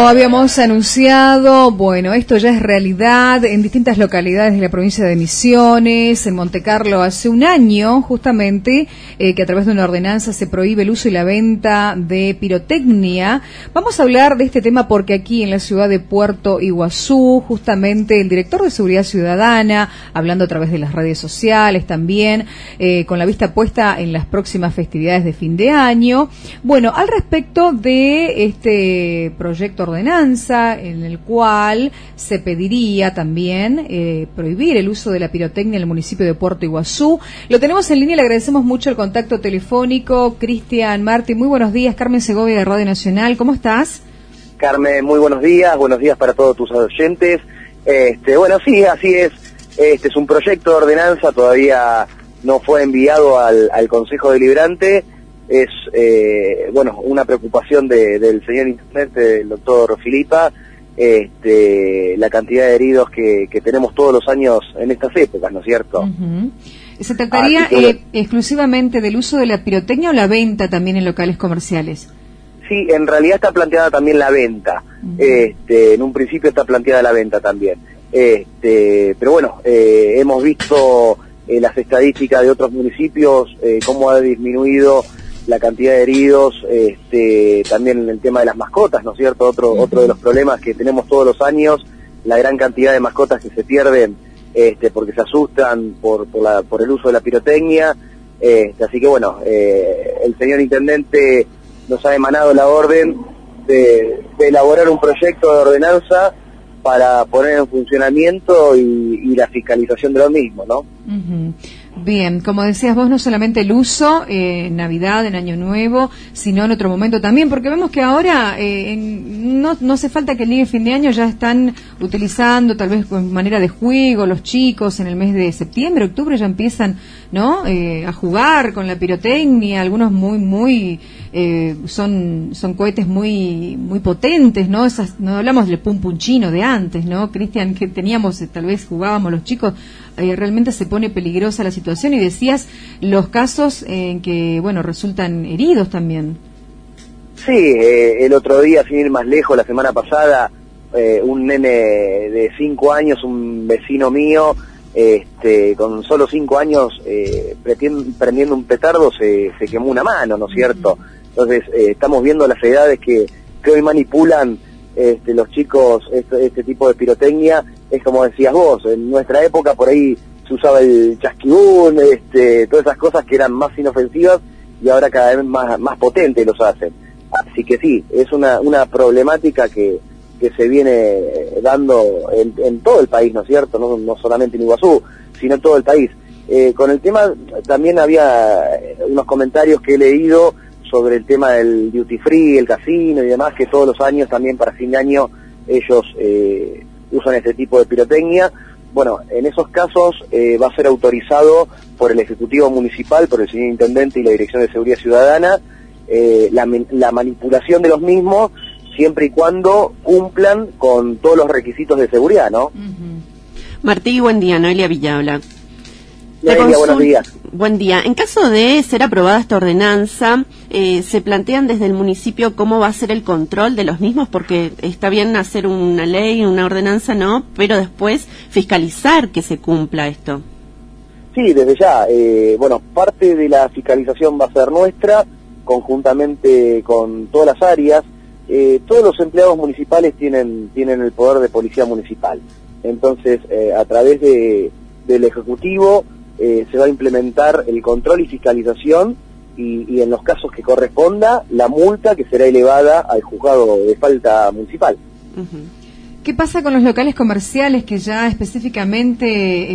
habíamos anunciado, bueno, esto ya es realidad en distintas localidades de la provincia de Misiones, en Montecarlo hace un año, justamente, que a través de una ordenanza se prohíbe el uso y la venta de pirotecnia. Vamos a hablar de este tema porque aquí en la ciudad de Puerto Iguazú, justamente el director de Seguridad Ciudadana, hablando a través de las redes sociales también, con la vista puesta en las próximas festividades de fin de año. Bueno, al respecto de este proyecto ordenanza en el cual se pediría también prohibir el uso de la pirotecnia en el municipio de Puerto Iguazú. Lo tenemos en línea, le agradecemos mucho el contacto telefónico. Cristian Martí, muy buenos días. Carmen Segovia de Radio Nacional, ¿cómo estás? Carmen, muy buenos días para todos tus oyentes. Bueno, sí, así es. Este es un proyecto de ordenanza, todavía no fue enviado al Consejo Deliberante. Es, una preocupación del señor intendente, del doctor Filipa, la cantidad de heridos que tenemos todos los años en estas épocas, ¿no es cierto? Uh-huh. ¿Se trataría exclusivamente del uso de la pirotecnia o la venta también en locales comerciales? Sí, en realidad está planteada también la venta. Uh-huh. En un principio está planteada la venta también. Pero bueno, hemos visto las estadísticas de otros municipios, cómo ha disminuido la cantidad de heridos, también en el tema de las mascotas, ¿no es cierto? Otro de los problemas que tenemos todos los años, la gran cantidad de mascotas que se pierden, porque se asustan por el uso de la pirotecnia, así que bueno, el señor intendente nos ha emanado la orden de elaborar un proyecto de ordenanza para poner en funcionamiento y la fiscalización de lo mismo, ¿no? Uh-huh. Bien, como decías vos, no solamente el uso en Navidad, en Año Nuevo, sino en otro momento también, porque vemos que ahora no hace falta que el día de fin de año ya están utilizando, tal vez con manera de juego, los chicos en el mes de septiembre, octubre ya empiezan, ¿no? A jugar con la pirotecnia, algunos son cohetes muy potentes, ¿no? No hablamos del pum pum chino de antes, ¿no? Cristian, que teníamos, tal vez jugábamos los chicos, realmente se pone peligrosa la situación, y decías los casos en que, bueno, resultan heridos también. Sí, el otro día, sin ir más lejos, la semana pasada, un nene de 5 años, un vecino mío, con solo 5 años, prendiendo un petardo, se quemó una mano, ¿no es cierto? Entonces, estamos viendo las edades que hoy manipulan los chicos este tipo de pirotecnia. Es como decías vos, en nuestra época por ahí se usaba el chasquibún, todas esas cosas que eran más inofensivas, y ahora cada vez más potentes los hacen. Así que sí, es una problemática que se viene dando en todo el país, ¿no es cierto? No solamente en Iguazú, sino en todo el país. Con el tema, también había unos comentarios que he leído sobre el tema del duty free, el casino y demás, que todos los años también para fin de año ellos usan este tipo de pirotecnia. Bueno, en esos casos va a ser autorizado por el Ejecutivo Municipal, por el señor Intendente y la Dirección de Seguridad Ciudadana, la manipulación de los mismos, siempre y cuando cumplan con todos los requisitos de seguridad, ¿no? Uh-huh. Martí, buen día. Noelia Villalba. Noelia, buenos días. Buen día. En caso de ser aprobada esta ordenanza, ¿se plantean desde el municipio cómo va a ser el control de los mismos? Porque está bien hacer una ley, una ordenanza, ¿no? Pero después fiscalizar que se cumpla esto. Sí, desde ya. Parte de la fiscalización va a ser nuestra, conjuntamente con todas las áreas. Todos los empleados municipales tienen el poder de policía municipal. Entonces, a través del Ejecutivo se va a implementar el control y fiscalización, y en los casos que corresponda, la multa que será elevada al juzgado de falta municipal. Uh-huh. ¿Qué pasa con los locales comerciales que ya específicamente,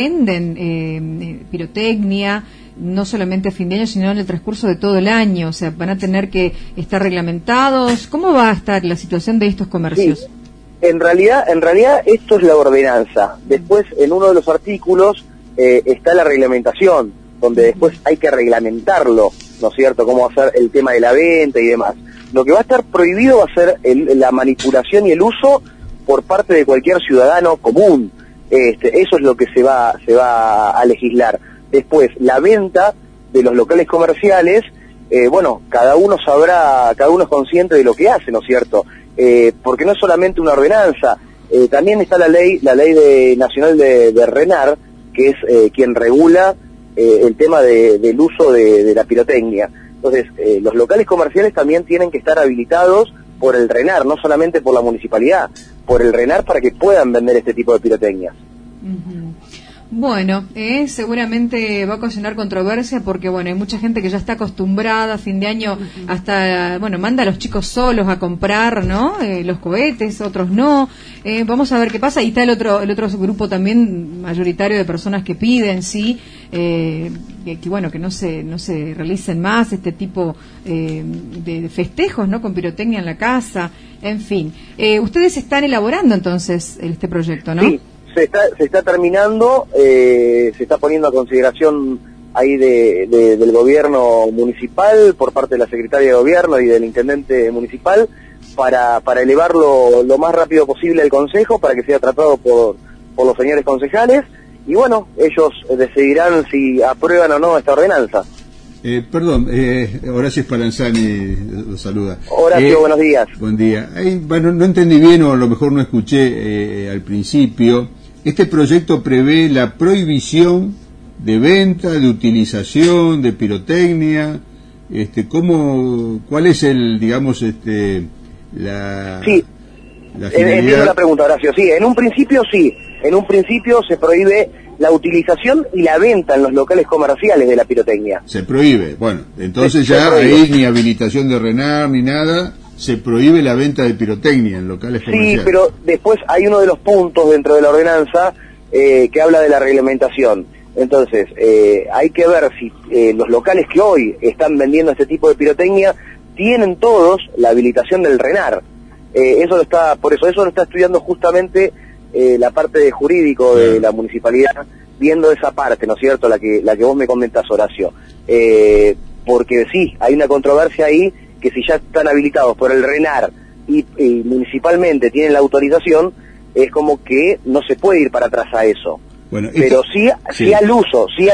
venden pirotecnia, no solamente a fin de año, sino en el transcurso de todo el año? O sea, ¿van a tener que estar reglamentados? ¿Cómo va a estar la situación de estos comercios? Sí. En realidad esto es la ordenanza. Después, en uno de los artículos está la reglamentación, donde después hay que reglamentarlo, ¿no es cierto?, cómo va a ser el tema de la venta y demás. Lo que va a estar prohibido va a ser la manipulación y el uso por parte de cualquier ciudadano común. Eso es lo que se va a legislar. Después, la venta de los locales comerciales, cada uno es consciente de lo que hace, ¿no es cierto? porque no es solamente una ordenanza, también está la ley nacional de RENAR, que es quien regula el tema del uso de la pirotecnia. Entonces, los locales comerciales también tienen que estar habilitados por el RENAR, no solamente por la municipalidad, por el RENAR, para que puedan vender este tipo de pirotecnias. Bueno, seguramente va a ocasionar controversia porque, bueno, hay mucha gente que ya está acostumbrada a fin de año hasta, bueno, manda a los chicos solos a comprar, ¿no? Los cohetes, otros no. Vamos a ver qué pasa. Y está el otro grupo también mayoritario de personas que piden, sí, que bueno, que no se realicen más este tipo de festejos, ¿no? Con pirotecnia en la casa, en fin. Ustedes están elaborando entonces este proyecto, ¿no? Sí. Se está terminando, se está poniendo a consideración ahí del gobierno municipal, por parte de la secretaria de gobierno y del intendente municipal, para elevarlo lo más rápido posible al consejo, para que sea tratado por los señores concejales, y bueno, ellos decidirán si aprueban o no esta ordenanza. Perdón, Horacio Spallanzani lo saluda. Horacio, buenos días. Buen día. Bueno, no entendí bien, o a lo mejor no escuché al principio. Este proyecto prevé la prohibición de venta, de utilización, de pirotecnia. ¿Cuál es digamos, la... Sí, entiendo la pregunta, Horacio. Sí, en un principio se prohíbe la utilización y la venta en los locales comerciales de la pirotecnia. Se prohíbe, bueno, entonces ya ahí ni habilitación de RENAR ni nada, se prohíbe la venta de pirotecnia en locales comerciales. Sí, pero después hay uno de los puntos dentro de la ordenanza que habla de la reglamentación. Entonces, hay que ver si los locales que hoy están vendiendo este tipo de pirotecnia tienen todos la habilitación del RENAR. Por eso lo está estudiando justamente la parte de jurídico de la municipalidad, viendo esa parte, ¿no es cierto?, la que vos me comentás, Horacio. Porque sí, hay una controversia ahí, que si ya están habilitados por el RENAR y municipalmente tienen la autorización, es como que no se puede ir para atrás a eso. Bueno, pero sí al uso sí.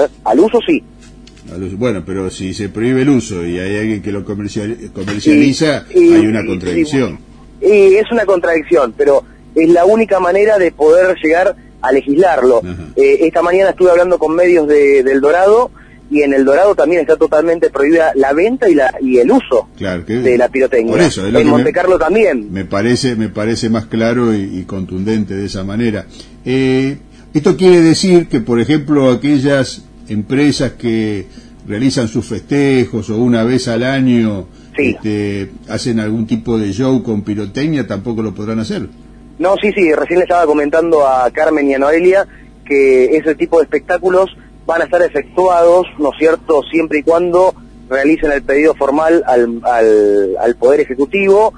Bueno, pero si se prohíbe el uso y hay alguien que lo comercializa, hay una contradicción. Es una contradicción, pero es la única manera de poder llegar a legislarlo. Esta mañana estuve hablando con medios de El Dorado, y en El Dorado también está totalmente prohibida la venta y el uso de la pirotecnia. Por eso, en Montecarlo también. Me parece más claro y contundente de esa manera. Esto quiere decir que, por ejemplo, aquellas empresas que realizan sus festejos o una vez al año hacen algún tipo de show con pirotecnia, tampoco lo podrán hacer. No, sí, recién le estaba comentando a Carmen y a Noelia que ese tipo de espectáculos van a estar efectuados, ¿no es cierto?, siempre y cuando realicen el pedido formal al Poder Ejecutivo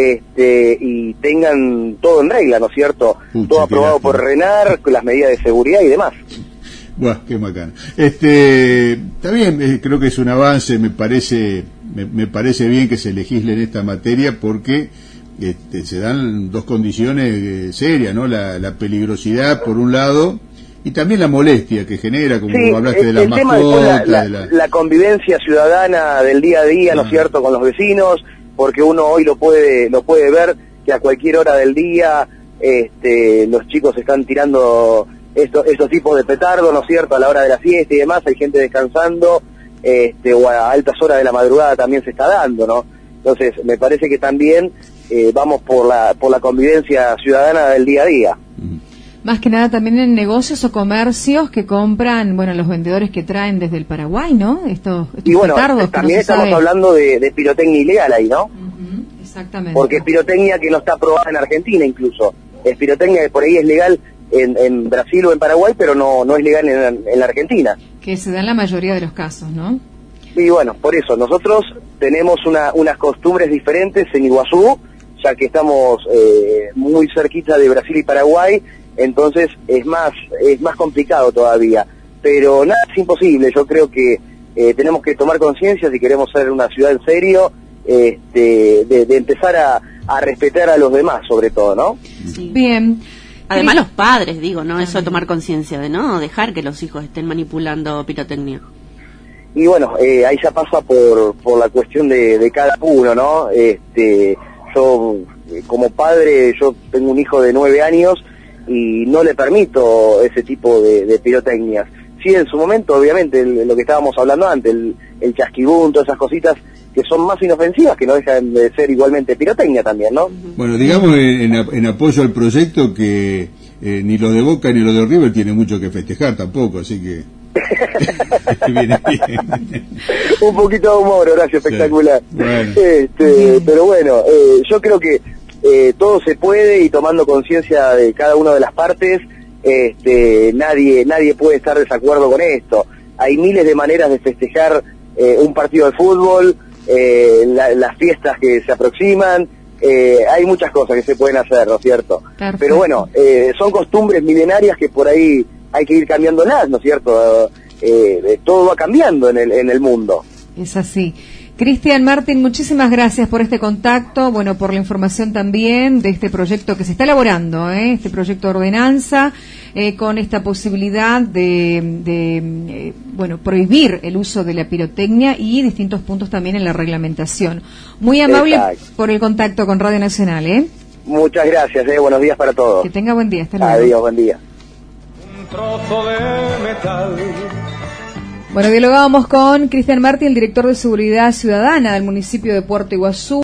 y tengan todo en regla, ¿no es cierto?, todo aprobado por RENAR, con las medidas de seguridad y demás. Buah, qué bacán. Está bien, creo que es un avance, me parece bien que se legisle en esta materia porque se dan dos condiciones serias, ¿no? La peligrosidad por un lado y también la molestia que genera, como hablaste de las mascotas, la convivencia ciudadana del día a día, ¿no es cierto?, con los vecinos, porque uno hoy lo puede ver que a cualquier hora del día los chicos están tirando estos tipos de petardos, ¿no es cierto?, a la hora de la fiesta y demás, hay gente descansando, o a altas horas de la madrugada también se está dando, ¿no? Entonces, me parece que también vamos por la convivencia ciudadana del día a día. Más que nada también en negocios o comercios que compran, bueno, los vendedores que traen desde el Paraguay, ¿no? Estos y bueno, petardos también estamos hablando de pirotecnia ilegal ahí, ¿no? Exactamente. Porque es pirotecnia que no está aprobada en Argentina incluso. Es pirotecnia que por ahí es legal en Brasil o en Paraguay, pero no es legal en la Argentina. Que se da en la mayoría de los casos, ¿no? Y bueno, por eso, nosotros tenemos unas costumbres diferentes en Iguazú, ya que estamos muy cerquita de Brasil y Paraguay, entonces es más complicado todavía, pero nada es imposible. Yo creo que tenemos que tomar conciencia si queremos ser una ciudad en serio, de empezar a respetar a los demás, sobre todo, ¿no? Sí. Bien. Además los padres, digo, ¿no? Eso de tomar conciencia, de no dejar que los hijos estén manipulando pirotecnia. Y bueno, ahí ya pasa por la cuestión de cada uno, ¿no? Yo como padre, yo tengo un hijo de 9 años y no le permito ese tipo de pirotecnias. Sí, en su momento, obviamente, lo que estábamos hablando antes, el chasquibún, todas esas cositas que son más inofensivas, que no dejan de ser igualmente pirotecnia también, ¿no? Bueno, digamos en apoyo al proyecto que ni los de Boca ni los de River tienen mucho que festejar tampoco, así que viene bien. Un poquito de humor, Horacio, espectacular. Sí. Bueno. Pero bueno, yo creo que todo se puede, y tomando conciencia de cada una de las partes, nadie puede estar de desacuerdo con esto. Hay miles de maneras de festejar un partido de fútbol, las fiestas que se aproximan, hay muchas cosas que se pueden hacer, ¿no es cierto? Perfecto. Pero bueno, son costumbres milenarias que por ahí hay que ir cambiándolas, ¿no es cierto? Todo va cambiando en el mundo. Es así. Cristian Martín, muchísimas gracias por este contacto, bueno, por la información también de este proyecto que se está elaborando, este proyecto de ordenanza, con esta posibilidad de prohibir el uso de la pirotecnia y distintos puntos también en la reglamentación. Muy amable. Exacto. Por el contacto con Radio Nacional, Muchas gracias, buenos días para todos. Que tenga buen día, hasta luego. Adiós, buen día. Un trozo de metal. Bueno, dialogábamos con Cristian Martín, el director de Seguridad Ciudadana del municipio de Puerto Iguazú.